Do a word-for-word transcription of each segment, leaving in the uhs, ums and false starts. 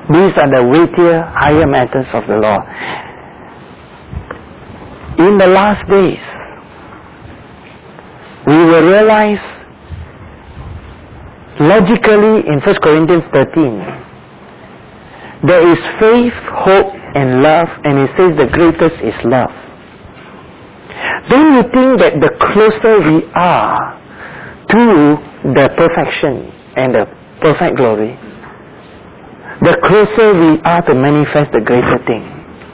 These are the weightier, higher matters of the Lord. In the last days, we will realize logically in First Corinthians thirteen, there is faith, hope, and love, and it says the greatest is love. Don't you think that the closer we are to the perfection and the perfect glory, the closer we are to manifest the greater thing?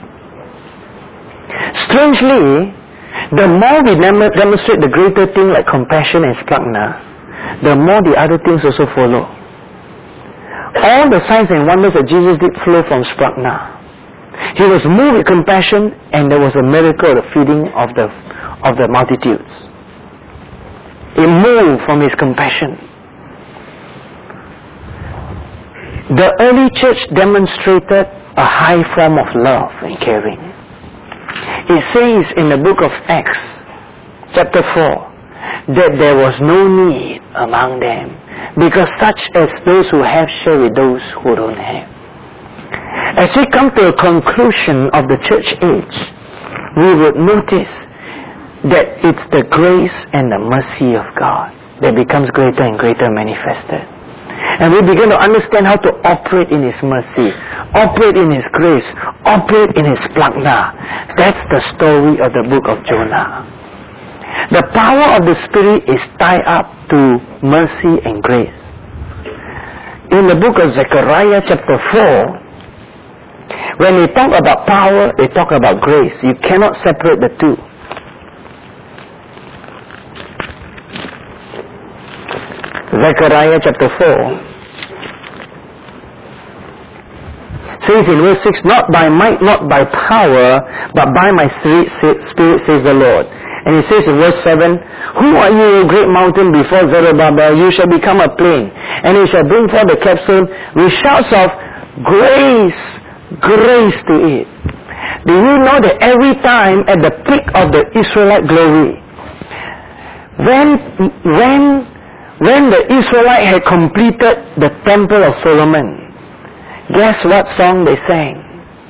Strangely, the more we demonstrate the greater thing like compassion and splagna, the more the other things also follow. All the signs and wonders that Jesus did flow from splagna. He was moved with compassion, and there was a miracle, the feeding of the of the multitudes. It moved from his compassion. The early church demonstrated a high form of love and caring. It says in the book of Acts, chapter four, that there was no need among them, because such as those who have share with those who don't have. As we come to a conclusion of the church age, we would notice that it's the grace and the mercy of God that becomes greater and greater manifested. And we begin to understand how to operate in His mercy, operate in His grace, operate in His splagna. That's the story of the book of Jonah. The power of the Spirit is tied up to mercy and grace. In the book of Zechariah chapter four, when they talk about power, they talk about grace. You cannot separate the two. Zechariah chapter four says in verse six, not by might, not by power, but by my Spirit, says the Lord. And it says in verse seven, who are you, O great mountain, before Zerubbabel? You shall become a plain, and you shall bring forth the capstone with shouts of grace, grace to it. Do you know that every time at the peak of the Israelite glory, when when when the Israelite had completed the temple of Solomon, guess what song they sang?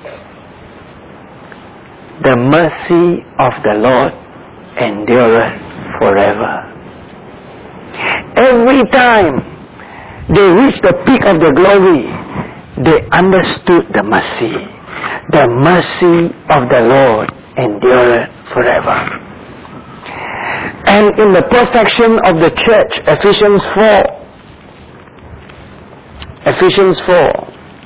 The mercy of the Lord endureth forever. Every time they reached the peak of the glory, they understood the mercy. The mercy of the Lord endureth forever. And in the perfection of the church, Ephesians four, Ephesians four,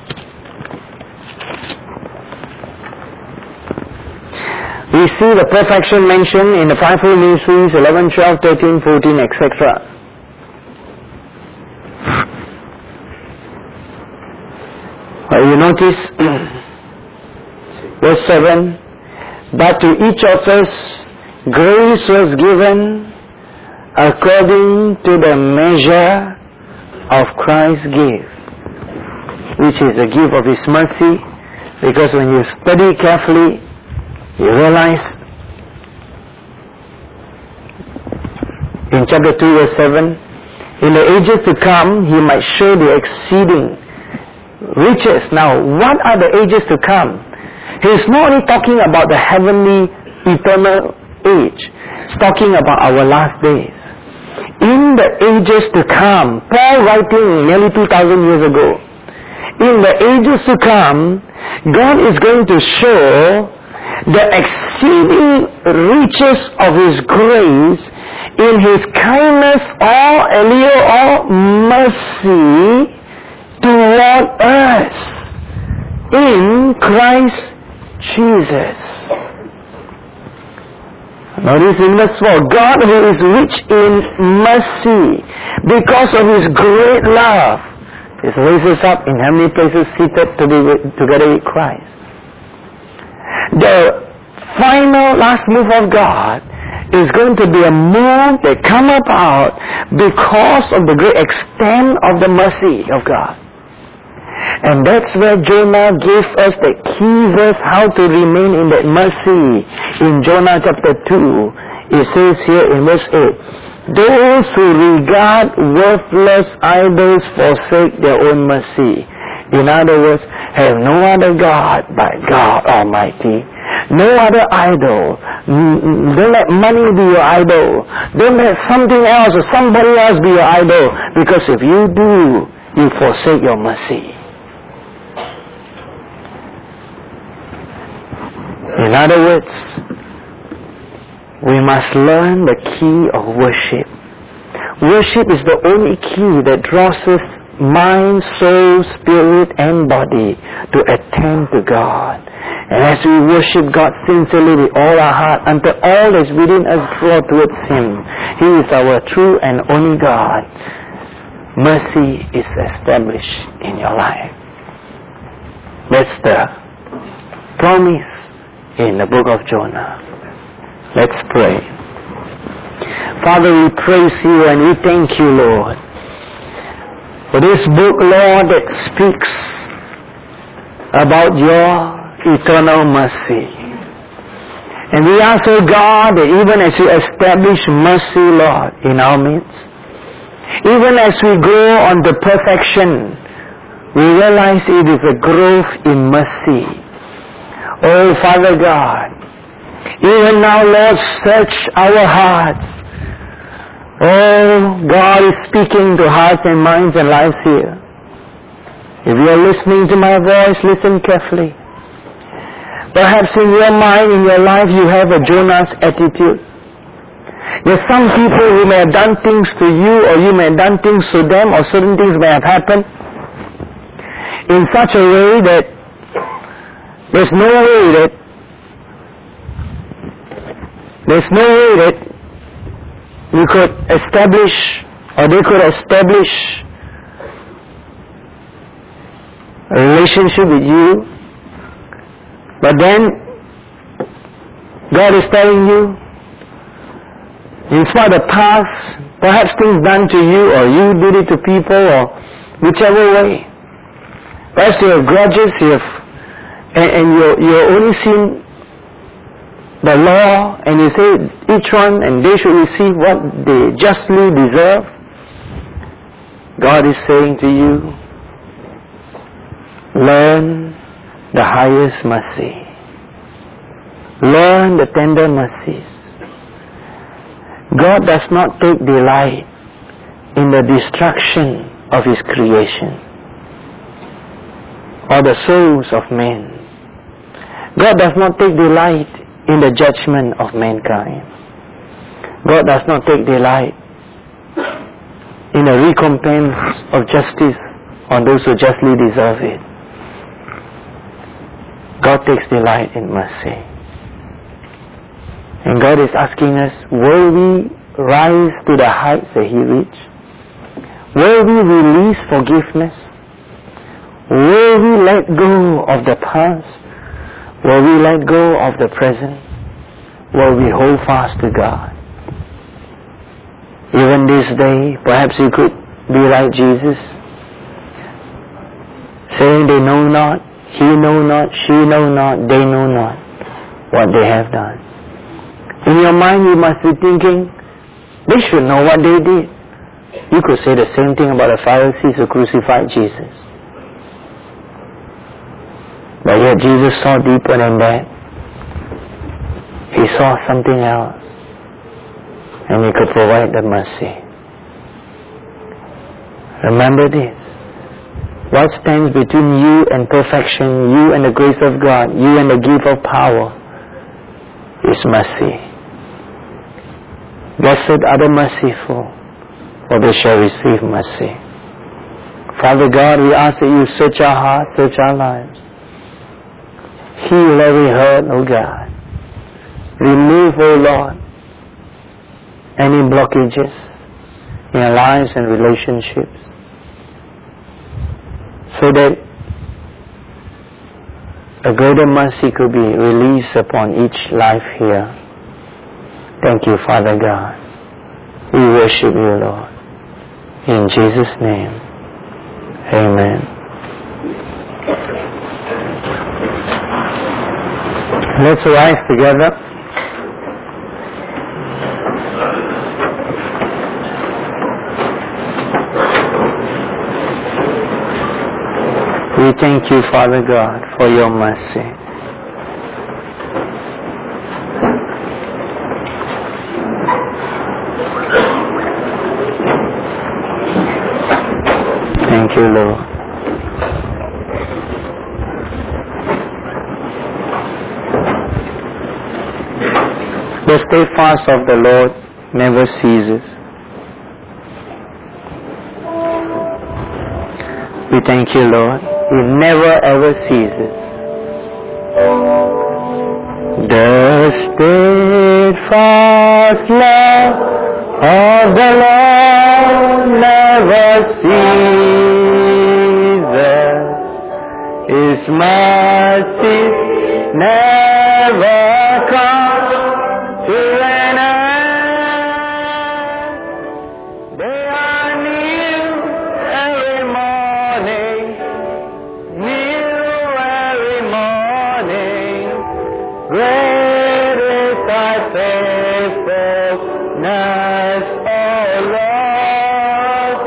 we see the perfection mentioned in the fivefold ministries, eleven, twelve, thirteen, fourteen, et cetera. Well, you notice verse seven, but to each of us grace was given according to the measure of Christ's gift, which is the gift of His mercy, because when you study carefully, you realize in chapter two verse seven, in the ages to come He might show the exceeding riches. Now, what are the ages to come? He's not only talking about the heavenly eternal age. He's talking about our last days. In the ages to come, Paul writing nearly two thousand years ago, in the ages to come, God is going to show the exceeding riches of His grace in His kindness or eleo or mercy toward us in Christ Jesus. Notice in verse four, God who is rich in mercy because of His great love is raised us up in heavenly places, seated to be with, together with Christ. The final last move of God is going to be a move that come about because of the great extent of the mercy of God. And that's where Jonah gave us the key verse how to remain in that mercy. In Jonah chapter two, it says here in verse eight, those who regard worthless idols forsake their own mercy. In other words, have no other God but God Almighty. No other idol. Don't let money be your idol. Don't let something else or somebody else be your idol. Because if you do, you forsake your mercy. In other words, we must learn the key of worship. Worship is the only key that draws us mind, soul, spirit and body to attend to God. And as we worship God sincerely with all our heart, until all that's within us draw towards Him, He is our true and only God. Mercy is established in your life. That's the promise in the book of Jonah. Let's pray. Father, we praise You and we thank You, Lord, for this book, Lord, that speaks about Your eternal mercy. And we ask, O God, that even as You establish mercy, Lord, in our midst, even as we grow on the perfection, we realize it is a growth in mercy. Oh, Father God, even now, Lord, search our hearts. Oh, God is speaking to hearts and minds and lives here. If you are listening to my voice, listen carefully. Perhaps in your mind, in your life, you have a Jonah's attitude. There are some people who may have done things to you, or you may have done things to them, or certain things may have happened in such a way that there's no way that there's no way that you could establish, or they could establish a relationship with you. But then God is telling you, in spite of past, perhaps things done to you, or you did it to people, or whichever way, perhaps you have grudges, you have, and, and you're, you're only seen the law, and you say each one, and they should receive what they justly deserve. God is saying to you, learn the highest mercy. Learn the tender mercies. God does not take delight in the destruction of His creation or the souls of men. God does not take delight in the judgment of mankind. God does not take delight in the recompense of justice on those who justly deserve it. God takes delight in mercy. And God is asking us, will we rise to the heights that He reached? Will we release forgiveness? Will we let go of the past? Will we let go of the present? Will we hold fast to God? Even this day, perhaps you could be like Jesus, saying they know not, he know not, she know not, they know not what they have done. In your mind you must be thinking, they should know what they did. You could say the same thing about the Pharisees who crucified Jesus. But yet Jesus saw deeper than that. He saw something else. And He could provide the mercy. Remember this. What stands between you and perfection, you and the grace of God, you and the gift of power, is mercy. Blessed are the merciful, for they shall receive mercy. Father God, we ask that You search our hearts, search our lives. Heal every hurt, O God. Remove, O Lord, any blockages in our lives and relationships, so that a greater mercy could be released upon each life here. Thank You, Father God. We worship You, Lord. In Jesus' name, amen. Let's rise together. We thank you, Father God, for your mercy. Thank you, Lord. The steadfast of the Lord never ceases. We thank you, Lord. He never ever ceases. The steadfast love of the Lord never ceases. His mercy never comes to an end. They are new every morning, new every morning. Great is thy faithfulness, O Lord.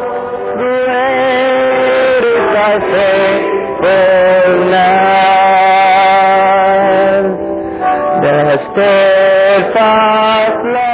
Great is thy faithfulness. The steadfast love